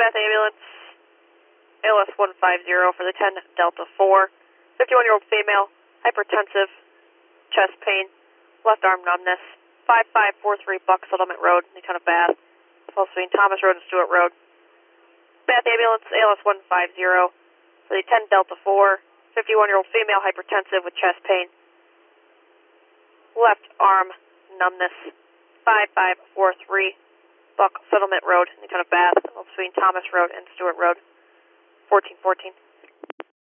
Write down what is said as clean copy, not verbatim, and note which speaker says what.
Speaker 1: Bath Ambulance, ALS 150 for the 10 Delta 4. 51-year-old female, hypertensive, chest pain, left arm numbness, 5543 Buck Settlement Road, in the town of Bath, also between Thomas Road and Stewart Road. Bath Ambulance, ALS 150 for the 10 Delta 4. 51-year-old female, hypertensive with chest pain, left arm numbness, 5543 Buck Settlement Road, in the town of Bath, between Thomas Road and Stewart Road, 1414.